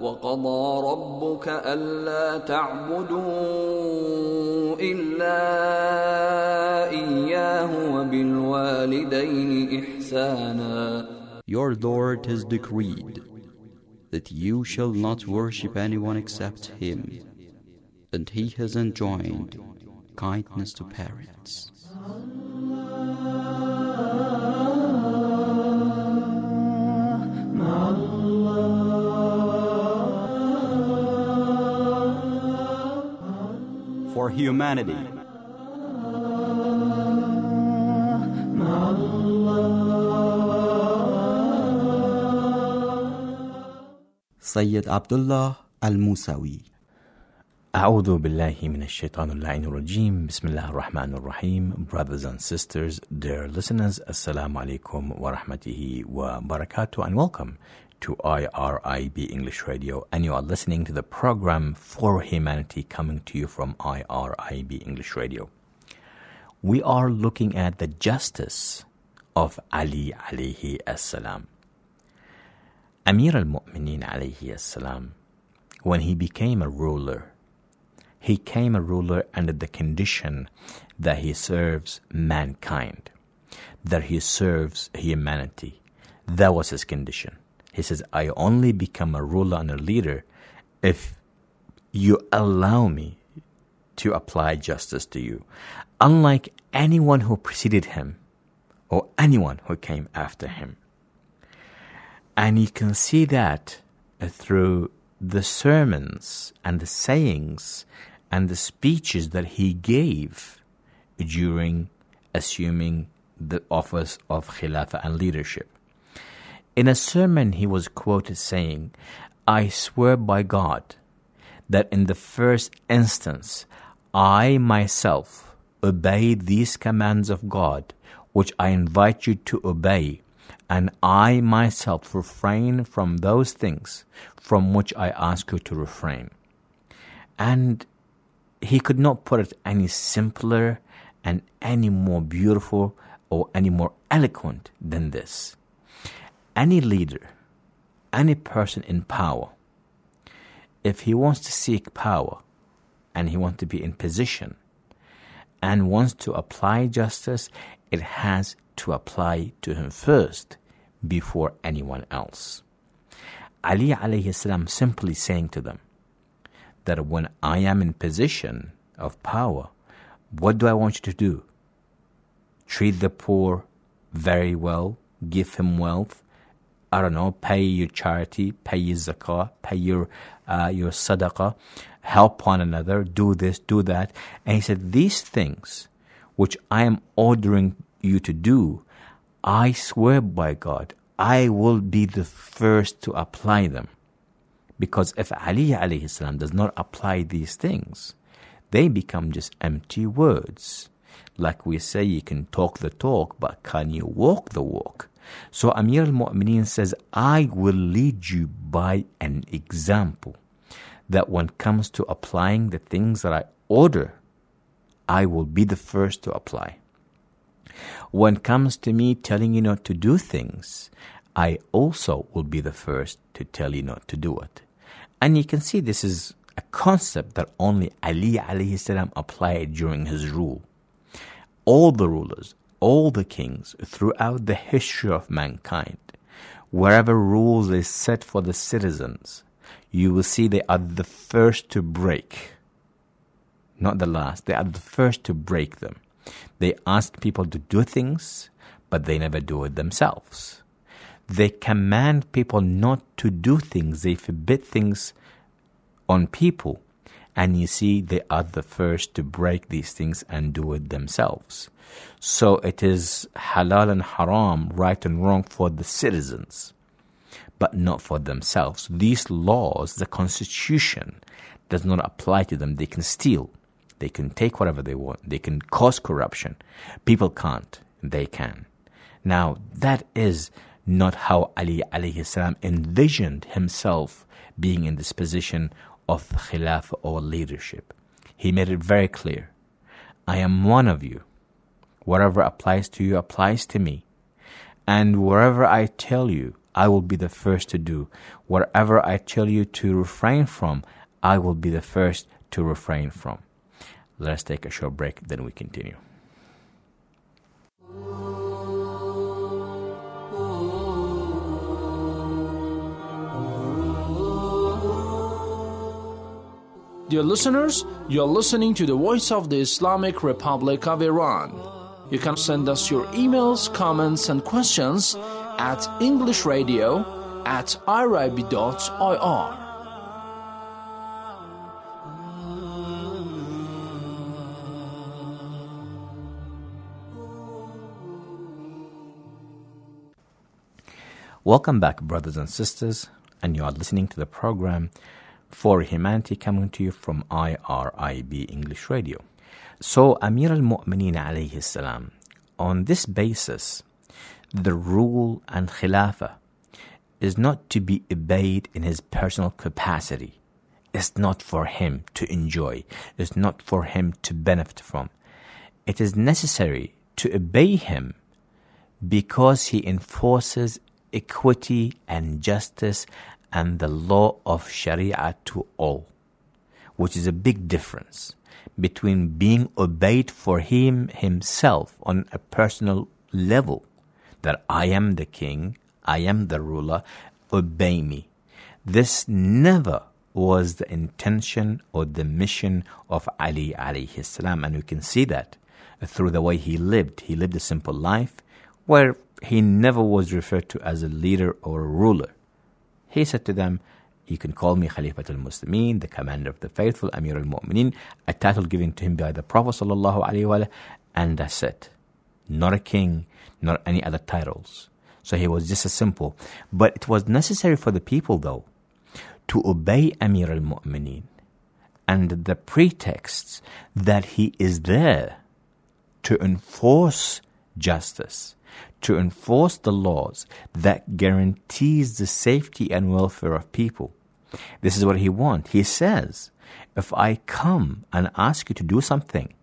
وقضى ربك ألا تعبدوا إلا إياه وبالوالدين إحسانا. Your Lord has decreed that you shall not worship anyone except Him, and He has enjoined kindness to parents. For humanity, Sayyid Abdullah Al-Musawi. أعوذ بالله من الشيطان اللعين الرجيم. بسم الله الرحمن الرحيم. Brothers and sisters, dear listeners, Assalamu alaikum wa rahmatullahi wa barakatuh, and welcome to IRIB English Radio. And you are listening to the program For Humanity, coming to you from IRIB English Radio. We are looking at the justice of Ali alayhi as-salam. Amir al-Mu'mineen alayhi as-salam, when he became a ruler, he came a ruler under the condition that he serves mankind, that he serves humanity. That was his condition. He says, I only become a ruler and a leader if you allow me to apply justice to you. Unlike anyone who preceded him or anyone who came after him. And you can see that through the sermons and the sayings and the speeches that he gave during assuming the office of Khilafah and leadership. In a sermon, he was quoted saying, I swear by God that in the first instance, I myself obey these commands of God, which I invite you to obey, and I myself refrain from those things from which I ask you to refrain. And he could not put it any simpler and any more beautiful or any more eloquent than this. Any leader, any person in power, if he wants to seek power and he wants to be in position and wants to apply justice, it has to apply to him first before anyone else. Ali alayhi salam simply saying to them that when I am in position of power, what do I want you to do? Treat the poor very well, give him wealth, pay your charity, pay your zakah, pay your sadaqah, help one another, do this, do that. And he said, these things which I am ordering you to do, I swear by God, I will be the first to apply them. Because if Ali alayhi salam does not apply these things, they become just empty words. Like we say, you can talk the talk, but can you walk the walk? So Amir al-Mu'mineen says, I will lead you by an example, that when it comes to applying the things that I order, I will be the first to apply. When it comes to me telling you not to do things, I also will be the first to tell you not to do it. And you can see this is a concept that only Ali alayhi salam applied during his rule. All the rulers, all the kings throughout the history of mankind, wherever rules is set for the citizens, you will see they are the first to break. Not the last, they are the first to break them. They ask people to do things, but they never do it themselves. They command people not to do things, they forbid things on people, and you see they are the first to break these things and do it themselves. So it is halal and haram, right and wrong for the citizens, but not for themselves. These laws, the constitution, does not apply to them. They can steal, they can take whatever they want, they can cause corruption. People can't, they can. Now that is not how Ali alayhi salam envisioned himself being in this position of khilafah or leadership. He made it very clear, I am one of you. Whatever applies to you applies to me. And wherever I tell you, I will be the first to do. Whatever I tell you to refrain from, I will be the first to refrain from. Let us take a short break, then we continue. Dear listeners, you're listening to the Voice of the Islamic Republic of Iran. You can send us your emails, comments, and questions at englishradio@irib.ir. Welcome back, brothers and sisters, and you are listening to the program For Humanity, coming to you from IRIB English Radio. So Amir al-Mu'mineen alayhi salam, on this basis, the rule and khilafah is not to be obeyed in his personal capacity. It's not for him to enjoy. It's not for him to benefit from. It is necessary to obey him because he enforces equity and justice and the law of Sharia to all, which is a big difference between being obeyed for him himself on a personal level, that I am the king, I am the ruler, obey me. This never was the intention or the mission of Ali alayhi salam, and we can see that through the way he lived. He lived a simple life where he never was referred to as a leader or a ruler. He said to them, you can call me Khalifat al-Muslimin, the commander of the faithful, Amir al-Mu'mineen, a title given to him by the Prophet sallallahu alaihi wasallam, and that's it. Not a king, not any other titles. So he was just a simple. But it was necessary for the people, though, to obey Amir al-Mu'mineen, and the pretext that he is there to enforce justice, to enforce the laws that guarantees the safety and welfare of people. This is what he wants. He says, if I come and ask you to do something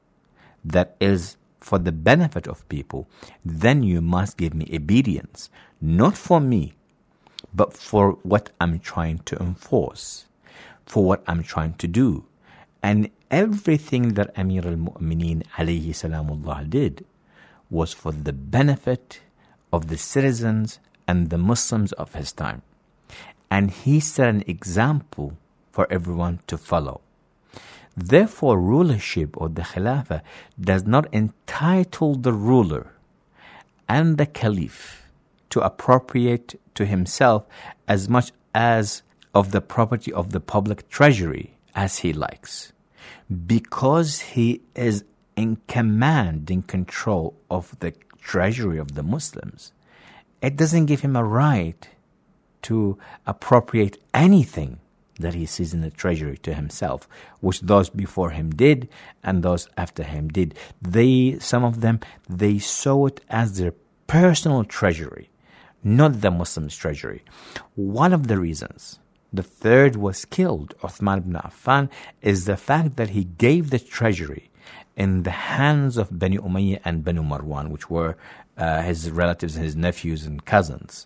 that is for the benefit of people, then you must give me obedience, not for me, but for what I'm trying to enforce, for what I'm trying to do. And everything that Amir al-Mu'mineen alayhi salamullah did was for the benefit of the citizens and the Muslims of his time. And he set an example for everyone to follow. Therefore, rulership or the Khilafah does not entitle the ruler and the Caliph to appropriate to himself as much as of the property of the public treasury as he likes, because he is in command, in control of the treasury of the Muslims. It doesn't give him a right to appropriate anything that he sees in the treasury to himself, which those before him did and those after him did. Some of them saw it as their personal treasury, not the Muslims' treasury. One of the reasons the third was killed, Uthman ibn Affan, is the fact that he gave the treasury in the hands of Bani Umayyah and Banu Marwan, which were his relatives, his nephews and cousins.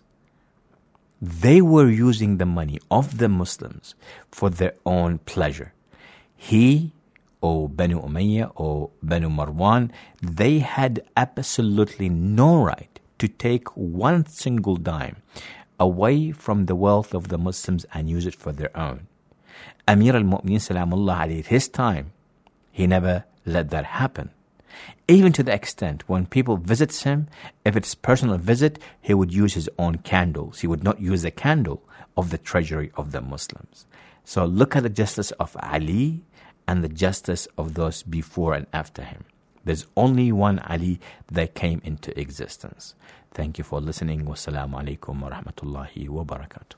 They were using the money of the Muslims for their own pleasure. He, or Banu Umayyah, or Banu Marwan, they had absolutely no right to take one single dime away from the wealth of the Muslims and use it for their own. Amir al-Mu'mineen salamullah alayhi, at his time, he never let that happen. Even to the extent when people visits him, if it's a personal visit, he would use his own candles. He would not use the candle of the treasury of the Muslims. So look at the justice of Ali and the justice of those before and after him. There's only one Ali that came into existence. Thank you for listening. Wassalamu alaikum wa rahmatullahi wa barakatuh.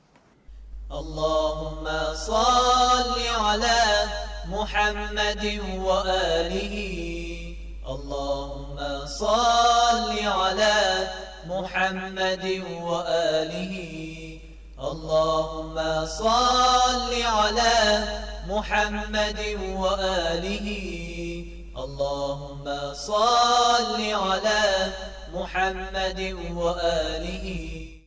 اللهم صل على محمد وآله اللهم صل على محمد وآله اللهم صل على محمد وآله اللهم صل على محمد وآله